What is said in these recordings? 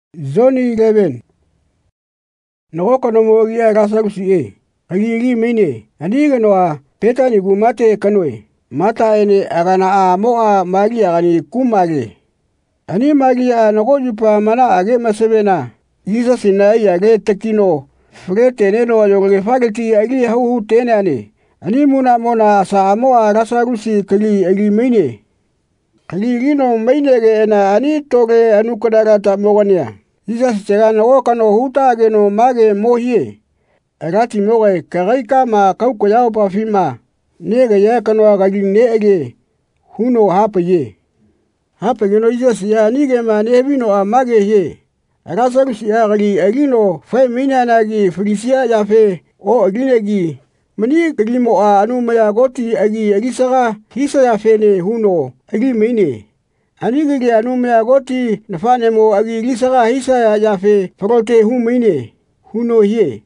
Zoni 11. Nogokonomogia Rasarusi, Agiri Mine, Aniganoa, Petani Gumate Kanoi, Mata ene Agana Moa Magia Ani Kumage. Ani Magia Nogojupa Mana Age Masevena, Jesus Sinai Age Tekino, Freteneno Yoge Fagati Agi Hu Tenani, Animuna Mona Samoa Rasarusi Kali Agi Mine. Agirino Mainege na Ani Toge Anukadarata Mowania. Jesus tegana okano huta geno mage mohie. Agati moge karaika ma kauko yao pa fima. Nege ya kano agagi nege. Huno hapa ye. Hapa geno Jesus ya nige ma nebino a mage ye. Agasarusi ya gali agino fai mina nagi frisia ya fe o aginegi. Mani kalimo a anumaya goti agi agisaga hisa ya fe ne huno agi mine. Anigiri anumea goti nafane mo agi lisaga hisa ya yafe farote humine huno hie.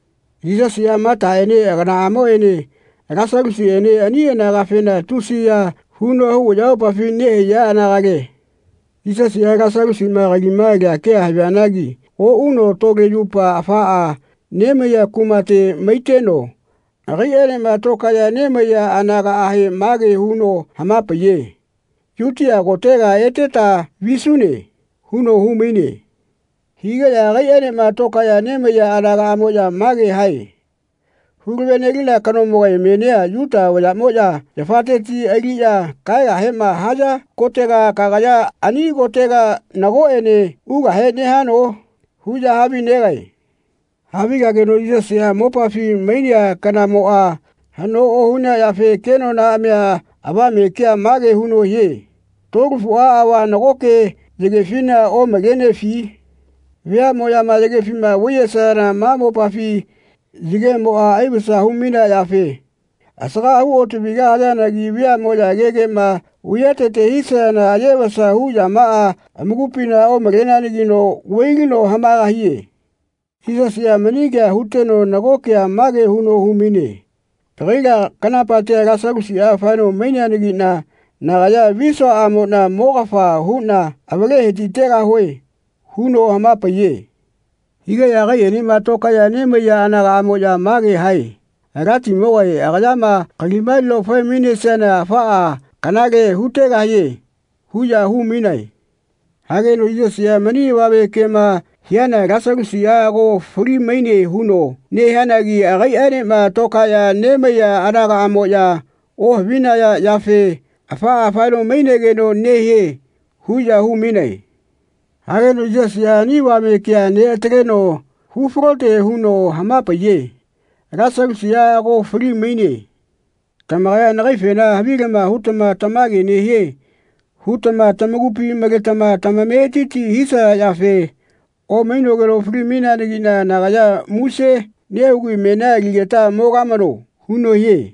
Jesus ya mata ene agana amo ene agasarusi ene ani ena gafena tusi ya huno hu yao pafine ya anagage. Jesus ya agasarusi magagi ake habianagi o uno toge yupa afaa neme ya kumate maiteno. Agi ene matoka ya neme ya anaga ahe mage huno hamapa ye. Yutia gotega eteta visune huno humine. Higa ya gayane matoka ya neme ya anaga moja mage hai. Huruvenegila kanomoga menea yuta wala moja yafateti agia kaya hema haja gotega kagaya ani gotega nago ene uga hene hano huja habi negai. Habi gageno Jesus ya mopafi mania kanamoa hano ohuna ya fe keno na amea aba mekia mage huno ye. Togu fua awa nagoke jegefina o magene fi. Via moya ma jegefima wye sana mamo pafi jige moa aibisa humina ya fe. Asaka huo tubiga hada nagi via moya gege ma uyatete hisa na ajebasa huja maa amugupina o magena nigino weigino hamaga hiye. Jesus ya maniga huteno nagoke mage huno humine. Tagiga kanapate Rasarusi ya fano menya nigina nagaya viso amo na mogafa huna abale hetitega hoe huno hamapa ye. Higa ya gaye ni matoka ya neme ya anaga amo ya mage hai. Agati mogaye agayama kalimalo fwe mine sana faa kanage hutega ye. Huja hu minai. Hage no Jesus ya mani wabe kema hiana Rasarusi ya go furi maine huno. Ne hanagi agay ane matoka ya neme ya anaga amo ya oh vina ya yafe. Afano mainege no nehe huja hu minai. Hage no Jesus ya ni wame kia ne atreno hu frote huno hamapa ye. Rasarusi ya go furi maine. Tamagaya nagifena habigama hutama tamage nehe. Hutama tamagupi magetama tamametiti hisa yafe. O mainogero furi mina nagina nagaya muse neugui mena gigeta mogamano huno ye.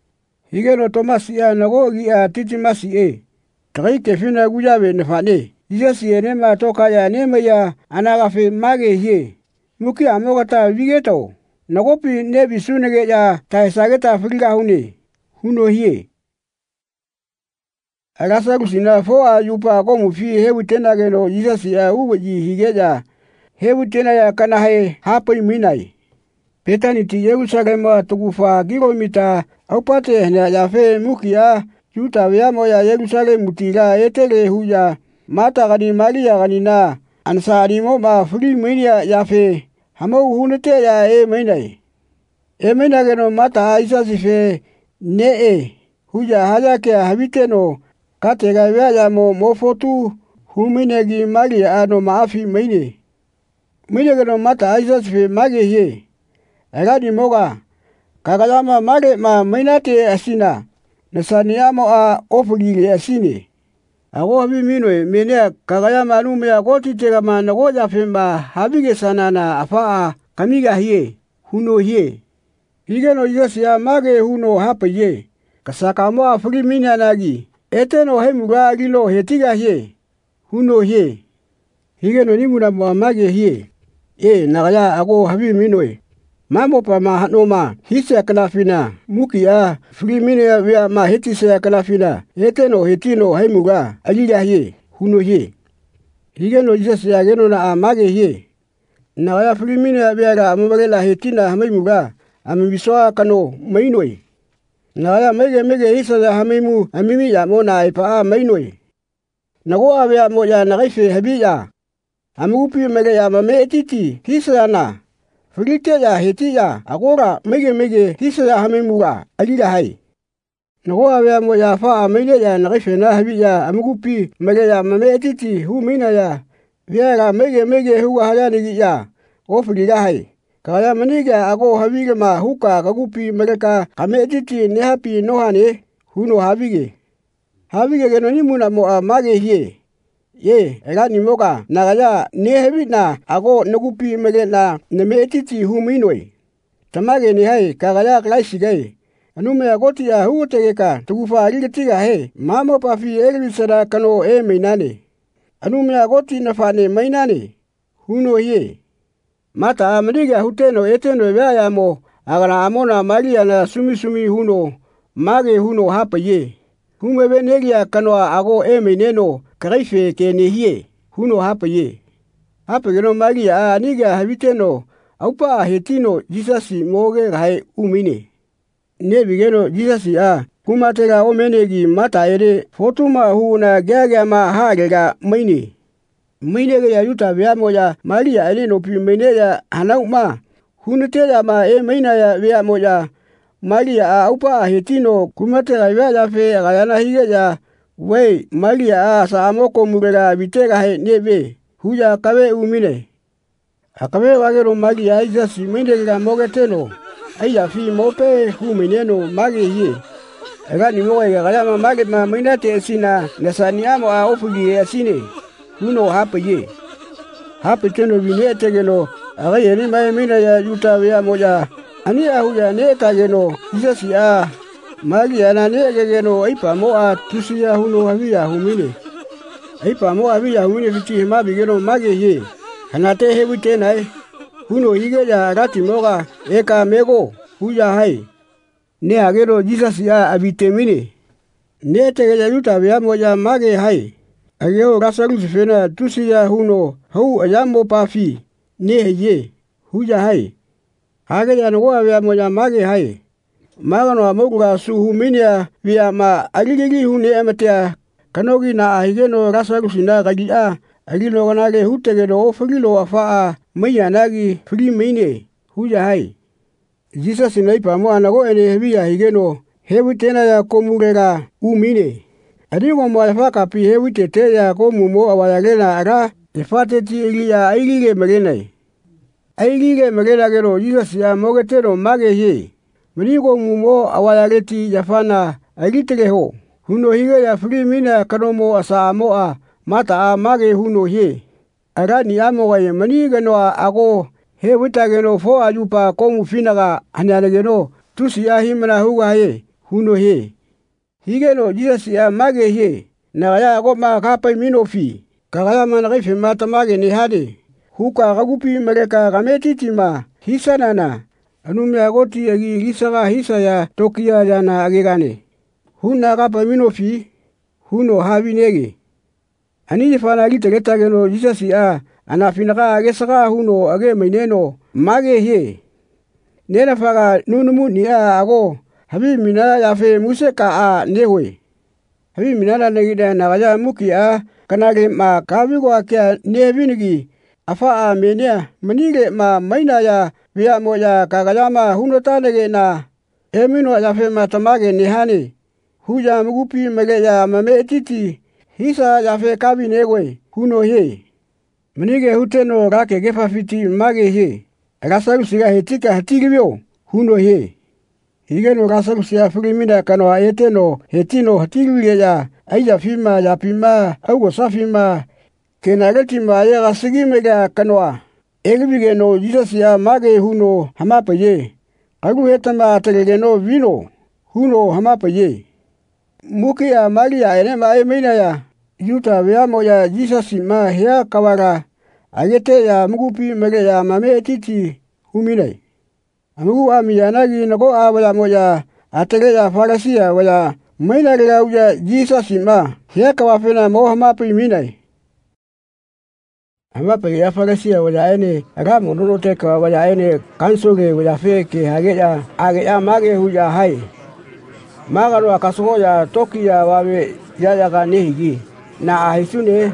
Higeno Thomas ya nagogi a titimasi e. Tagi kefina gujabe nefane. Jesus ye nema toka ya nema ya anagafe mage ye. Muki amogata vigeto. Nagopi nebi sunege ya taesageta friga hune. Huno ye. Rasarusi na foa yupa komu fi hebu tena geno Jesus ya uweji higeja. Hebu tena ya kanahe hapo minai. Petani ti Yerusalema tukufa kilomita aupate na yafe mukia yuta viamo ya Yerusalemu tila etele huja mata gani Maria gani na ansari mo ma furi minia yafe hamo hunete ya minai. Mina geno mata isa sife ne huja haja ke habiteno katega vya mo fotu huminegi Maria ano maafi mine. Mina geno mata isa sife mage ye. Agadi moga kagayama mage ma mainate asina nasaniamo a ofugile asine. Ago habi minoe menea kagayama anume agoti tegama nagoja femba habige sanana afaa kamiga hie huno hie. Higeno Jesus ya mage huno hapa ye. Kasakamo afugi mina nagi eteno hemuga agilo hetiga hie huno hie. Higeno nimuna mage hie. Nagaya ago habi minoe. Mamo pa mahanoma hisa kanafina mukia frimine ya ma hetisa kanafina eteno hetino haimuga alila ye huno ye. Higeno Jesus ya geno na amage hie. Na ya filimine abiara amabagela hetina hamaimuga amibiswa kano mainoi. Na ya mege hisa ya hamaimu amimi ya mona ipa mainoi. Na go abia mo ya nagaife habia. Amugupi mege ya mame etiti hisa ya na. Filite ya heti ya agora mege hisa ya hamaimuga alila hai. Na go abia mo ya fa amaile ya nagaife na habia amugupi mege ya mame etiti hu mina ya. Viera mege huwa hayani ya. Ofilila hai. Kaya maniga ago havige ma huka kagupi mereka kame etiti ne hapi nohane huno havige. Havige geno ni muna mo amage hie. Ye, egani moga nagaya ne hevi na ago nagupi mege na neme etiti huminoi. Tamage ni hai kagaya klaisi gai. Anume agoti ya huo tegeka tugufa aligetiga he. Mamo pafi elisada kano mainane. Anume agoti nafane mainane. Huno hie. Mata amaniga huteno eteno ya mo agana amona maria na sumi huno mage huno hapa ye. Hume benegia kanoa ago neno kaife ke nehie huno hapa ye. Hapa geno maria aniga habiteno aupa hetino jisasi moge gai umine. Nebigeno jisasi kumatega omenegi mata ere fotuma huna gaga ma hagega maini. Minege ya yuta vya moja maria ene no pi meneya hanauma. Hunete ya ma meina ya vya moja maria aupa hetino kumatega vya fe gayana hige ya wei maria sa amoko murega vitega he nebe huja kawe umine. Akawe wagero maria isa si minege mogeteno. Aya fi mope humineno magi hie. Egani moe gayama magi ma minate sina nasaniamo ofuli asine. Huno hapa ye. Hapa teno vinete geno. Agaye ni mina ya yuta vya moja. Ania huja neta geno. Isasi magi ananege geno. Aipa moa tusia huno havia humine. Aipa moa havia humine fiti himabi geno magi ye. Hanate hewi tenai. Huno hige ya rati moga eka mego. Huja hai. Ne agero jisasi abitemine. Nete gaya yuta vya moja magi hai. Ageo rasaru sifena tusia huno hau ayamo pafi ne ye huja hai. Hage ya noa vya moja mage hai. Magano amoga su huminia vya ma agigi hune amatea kanogi na ahigeno rasaru sina gagi agilo ganage hutegeno ofagilo afaa maya nagi free mine huja hai. Jesus inaipa mo anago ene hebia higeno hebu tena ya komurega umine. Adingo mwafaka pi hewi tete ya komumo awayagena aga efate ti ilia aigige megenai. Aigige megena gero Jesus ya mogetero mage hie. Menigo mumo awayageti yafana agitegeho. Huno hige ya free mina kanomo asa amoa mata mage huno hie. Aga ni amoga menigeno ago hewi tageno fo ajupa komu finaga hanyanegeno tusi himana huga hie huno hie. Higeno Jesus ya mage hie. Na ya goma kapa minofi. Kagaya managaife mata mage ni hade. Huka kagupi mereka kametitima. Hisa nana. Anume agoti agi hisaga hisa ya tokia jana agigane. Huna kapa minofi. Huno habinegi. Ani fana gitegeta geno Jesus ya anafinaga agesaga huno age maineno mage hie. Nena faga nunumu ni ago. Habi minala ya fe museka newe. Habi minala negida nagaya muki kanage ma kabigo akia nevinigi. Afa menia manige ma maina ya via moja kagayama hunota nege na emino ya fe matamage nehane. Huja mugupi mege ya mame etiti. Hisa ya fe kabi newe huno he. Manige huteno rake gefa fiti mage he. Rasaru siga hetika hatigibyo huno he. Higeno rasaru siya fulimina kano eteno hetino hatigiye ya aya fima ya pima au safima kenageti ma ya rasigimega kanoa. Egibigeno Jesus ya mage huno hamapa ye. Agu hetama telegeno vino huno hamapa ye. Muki ya maria ene ma emina ya yuta veamo ya Jesus ma hea kawara agete ya mugupi mege ya mame etiti huminai. Amugu amiyanagi nago wala moja atege ya farasia wala maina gaya uja Jesus ma hea kawafena mo hamapi minai. Amapa ya farasia wala ene ramo no te ka wala ene kansoge wala fe ke age ya mage huja hai. Magalo akaso ya toki ya wawe ya ga nehigi. Na ahisune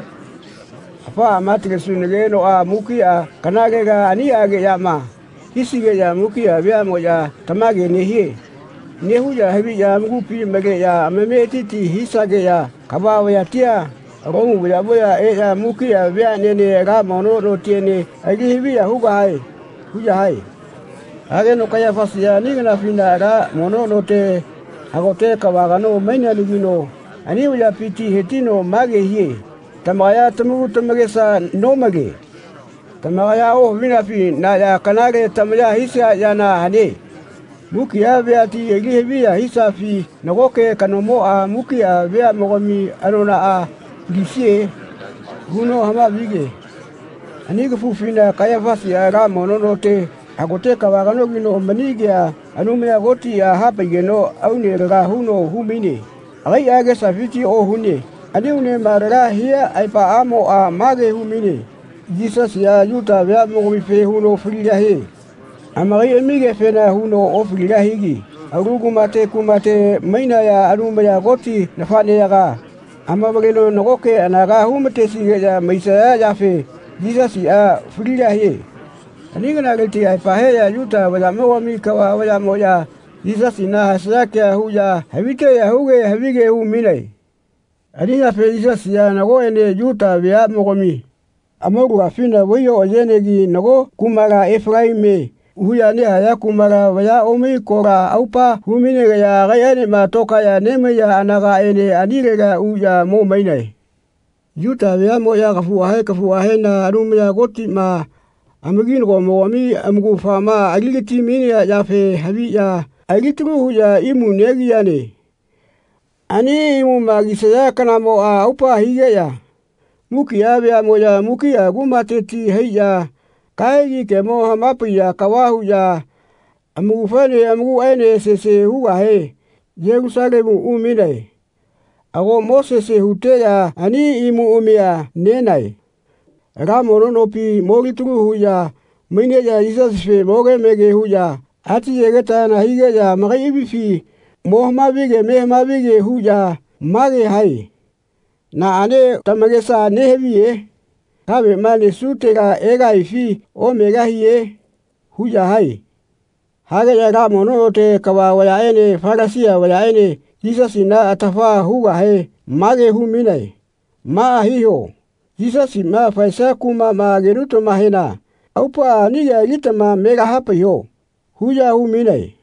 apa amatre sunege no a mukia kanage ga ani age ya ma. Hisige ya mukia bia mo ya tamage nehi. Nehu ya hebi ya mupi mege ya ameme titi hisage ya kabawa ya tia. Rongu ya boya ya mukia bia nene ga mono ro tiene agi hebi ya huja hai. Age no kaya fasia ni na fina ga mono no te agote kawaga no menya ligino. Ani uya piti hetino mage hie. Tamaya tamu tamagesa no mage. Tamaya o minafi na ya kanage tamaya hisa ya na hane. Mukia bia ti egi hebia hisa fi nagoke kanomo a mukia bia mogomi anona a gisie huno hama bige. Ani kufufina kaya fasi ya ramo no te agote kawaga no gino manigia anumia goti ya hapa geno au ne ga huno humini. Agai age safiti o hune. Ani une marara hia aipa amo a mage humini. Jesus ya yuta bia mogomi fe huno friga he. Amari emige fena huno o friga higi. Arugu kumate maina ya aruma ya goti na fane ya ga. Amabagelo nogoke anaga humete sige ya maisa ya fe. Jesus ya friga he. Ani gana gati aipa he ya yuta wala mogomi kawa wala moya. Jesus ina hasaka huja habite ya huge habige humine. Ani ya fe Jesus ya nago ene yuta bia mogomi. Amogu afina weyo ojenegi nago kumara Efraime. Huya ne haya kumara waya omi kora aupa humine ya gayane matoka ya neme ya anaga ene anirega uya mo maine. Yuta bia mo ya kafu ahe na arume ya goti ma amagin go mo ami amgu fama agiliti mini ya fe habi ya agitru huya imu negi yane. Ani imu magisaya kana mo aupa hige ya. Mukia bia mo ya mukia gumateti heya. Kaigi ke mo hamapi ya kawahu ya amugufane amugu ene sese huwa he Jerusalemu umine. Ago Moses hute ya ani imu umia nenai. Ramo no pi mogituru huya mine ya Jesus fe moge mege huya. Ati yegeta na hige ya magi ibifi mohma bige huya mage hai. Na ane tamagesa nehebiye. Kabe mane sutega ega ifi o mega hiye huja hai. Hage ya ramo no te kawa wala ene farasia wala ene Jesus ina atafa huga he mage huminai. Ma hiho. Jesus ma faisa kuma ma geruto mahena. Aupa niga litama mega hapa yo. Huja huminai.